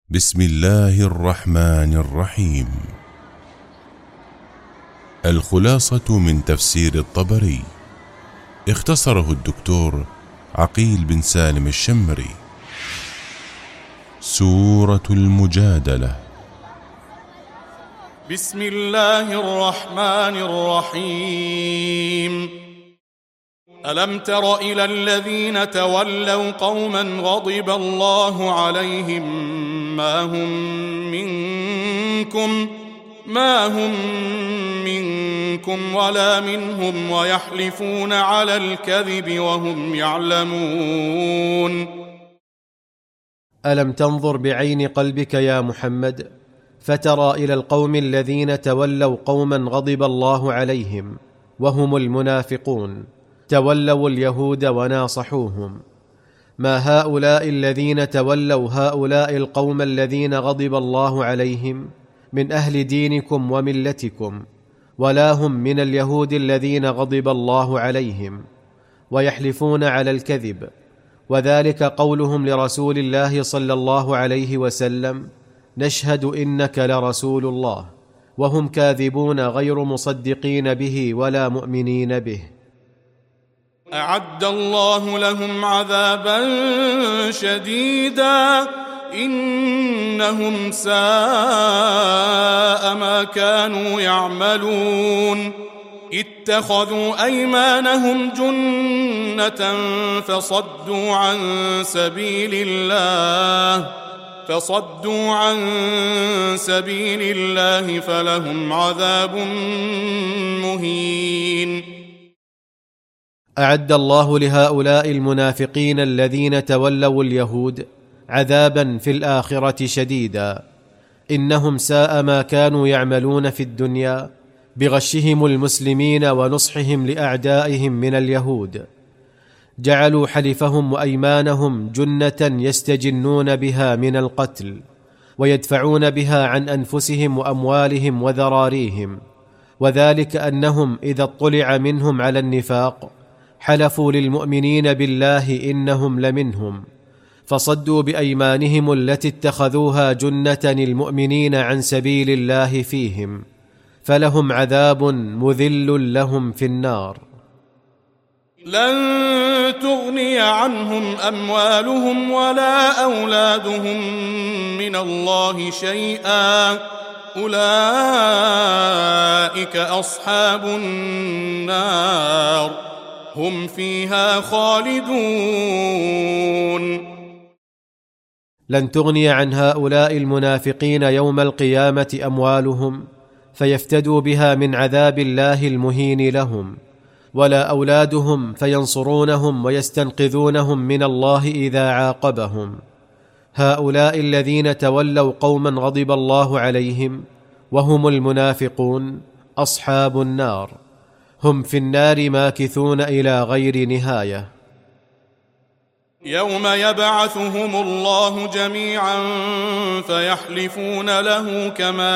بسم الله الرحمن الرحيم. الخلاصة من تفسير الطبري، اختصره الدكتور عقيل بن سالم الشمري. سورة المجادلة. بسم الله الرحمن الرحيم. ألم تر إلى الذين تولوا قوما غضب الله عليهم ما هم منكم ولا منهم ويحلفون على الكذب وهم يعلمون. ألم تنظر بعين قلبك يا محمد فترى إلى القوم الذين تولوا قوما غضب الله عليهم وهم المنافقون، تولوا اليهود وناصحوهم. ما هؤلاء الذين تولوا هؤلاء القوم الذين غضب الله عليهم من أهل دينكم وملتكم، ولا هم من اليهود الذين غضب الله عليهم، ويحلفون على الكذب، وذلك قولهم لرسول الله صلى الله عليه وسلم: نشهد إنك لرسول الله، وهم كاذبون غير مصدقين به ولا مؤمنين به. أعد الله لهم عذابا شديدا إنهم ساء ما كانوا يعملون. اتخذوا أيمانهم جنة فصدوا عن سبيل الله فلهم عذاب مهين. أعد الله لهؤلاء المنافقين الذين تولوا اليهود عذابا في الآخرة شديدا، إنهم ساء ما كانوا يعملون في الدنيا بغشهم المسلمين ونصحهم لأعدائهم من اليهود. جعلوا حلفهم وأيمانهم جنة يستجنون بها من القتل، ويدفعون بها عن أنفسهم وأموالهم وذراريهم، وذلك أنهم إذا اطلع منهم على النفاق حلفوا للمؤمنين بالله إنهم لمنهم، فصدوا بأيمانهم التي اتخذوها جنة المؤمنين عن سبيل الله فيهم، فلهم عذاب مذل لهم في النار. لن تغني عنهم أموالهم ولا أولادهم من الله شيئا، أولئك أصحاب النار هم فيها خالدون. لن تغني عن هؤلاء المنافقين يوم القيامة أموالهم فيفتدوا بها من عذاب الله المهين لهم، ولا أولادهم فينصرونهم ويستنقذونهم من الله إذا عاقبهم. هؤلاء الذين تولوا قوما غضب الله عليهم وهم المنافقون أصحاب النار، هم في النار ماكثون إلى غير نهاية. يوم يبعثهم الله جميعا فيحلفون له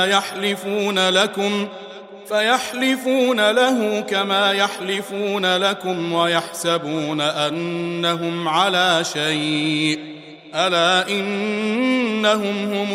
كما يحلفون لكم ويحسبون أنهم على شيء، ألا إنهم هم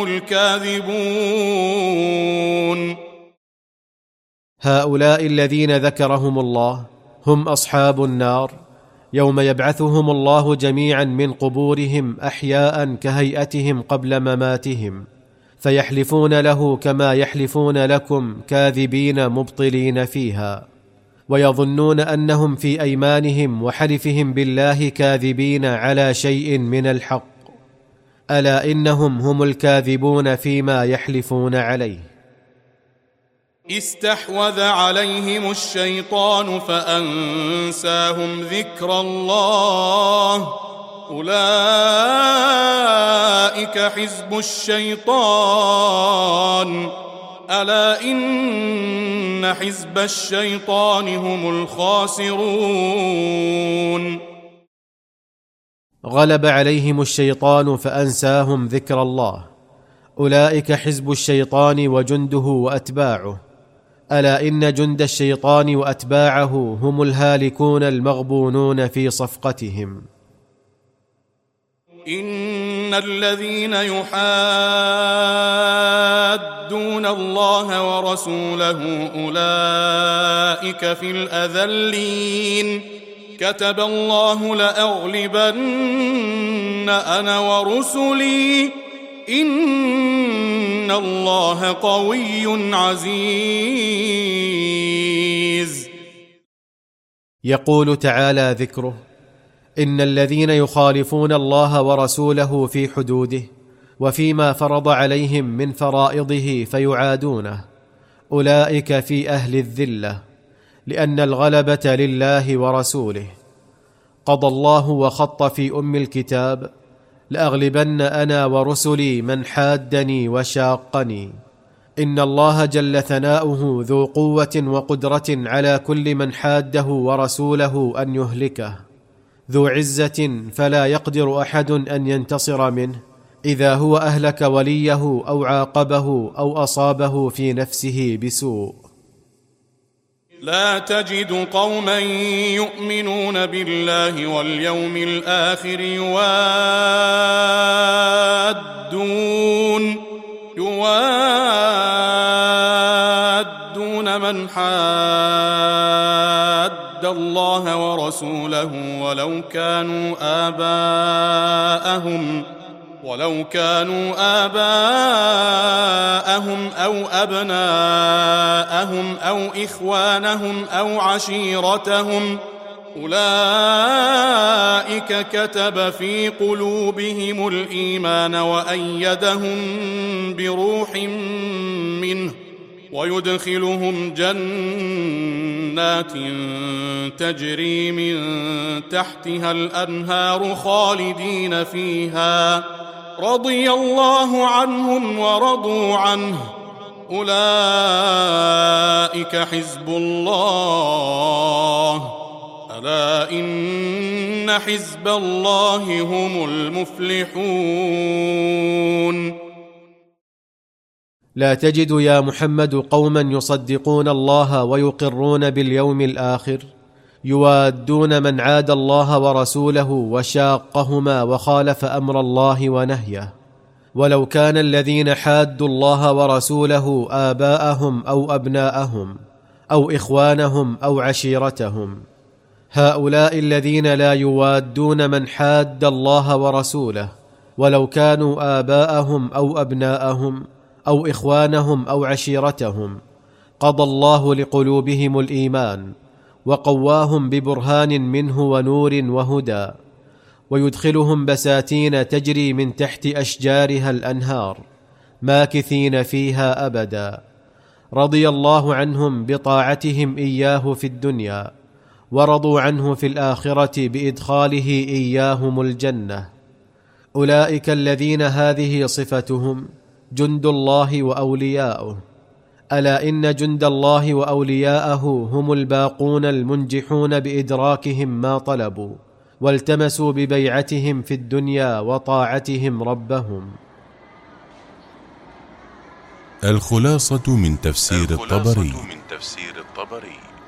الكاذبون. هؤلاء الذين ذكرهم الله هم أصحاب النار، يوم يبعثهم الله جميعا من قبورهم أحياء كهيئتهم قبل مماتهم، فيحلفون له كما يحلفون لكم كاذبين مبطلين فيها، ويظنون أنهم في أيمانهم وحلفهم بالله كاذبين على شيء من الحق، ألا إنهم هم الكاذبون فيما يحلفون عليه. استحوذ عليهم الشيطان فأنساهم ذكر الله، أولئك حزب الشيطان، ألا إن حزب الشيطان هم الخاسرون. غلب عليهم الشيطان فأنساهم ذكر الله، أولئك حزب الشيطان وجنده وأتباعه، ألا إن جند الشيطان وأتباعه هم الهالكون المغبونون في صفقتهم. إن الذين يحادون الله ورسوله أولئك في الأذلين كتب الله لأغلبن أنا ورسلي إن الله قوي عزيز. يقول تعالى ذكره: إن الذين يخالفون الله ورسوله في حدوده وفيما فرض عليهم من فرائضه فيعادونه أولئك في أهل الذلة، لأن الغلبة لله ورسوله. قضى الله وخط في أم الكتاب: لأغلبن أنا ورسلي من حادني وشاقني. إن الله جل ثناؤه ذو قوة وقدرة على كل من حاده ورسوله أن يهلكه، ذو عزة فلا يقدر أحد أن ينتصر منه إذا هو أهلك وليه أو عاقبه أو أصابه في نفسه بسوء. لا تجد قوما يؤمنون بالله واليوم الآخر يوادون من حاد الله ورسوله ولو كانوا آباءهم أو أبناءهم أو إخوانهم أو عشيرتهم أولئك كتب في قلوبهم الإيمان وأيدهم بروح منه ويدخلهم جنات تجري من تحتها الأنهار خالدين فيها رضي الله عنهم ورضوا عنه أولئك حزب الله ألا إن حزب الله هم المفلحون. لا تجد يا محمد قوما يصدقون الله ويقرون باليوم الآخر يوادون من عاد الله ورسوله وشاقهما وخالف أمر الله ونهيه، ولو كان الذين حادوا الله ورسوله آباءهم أو أبناءهم أو إخوانهم أو عشيرتهم. هؤلاء الذين لا يوادون من حاد الله ورسوله ولو كانوا آباءهم أو أبناءهم أو إخوانهم أو عشيرتهم، قضى الله لقلوبهم الإيمان وقواهم ببرهان منه ونور وهدى، ويدخلهم بساتين تجري من تحت أشجارها الأنهار ماكثين فيها أبدا. رضي الله عنهم بطاعتهم إياه في الدنيا، ورضوا عنه في الآخرة بإدخاله إياهم الجنة. أولئك الذين هذه صفتهم جند الله وأولياؤه. ألا إن جند الله وأولياءه هم الباقون المنجحون بإدراكهم ما طلبوا والتمسوا ببيعتهم في الدنيا وطاعتهم ربهم. الخلاصة من تفسير الطبري.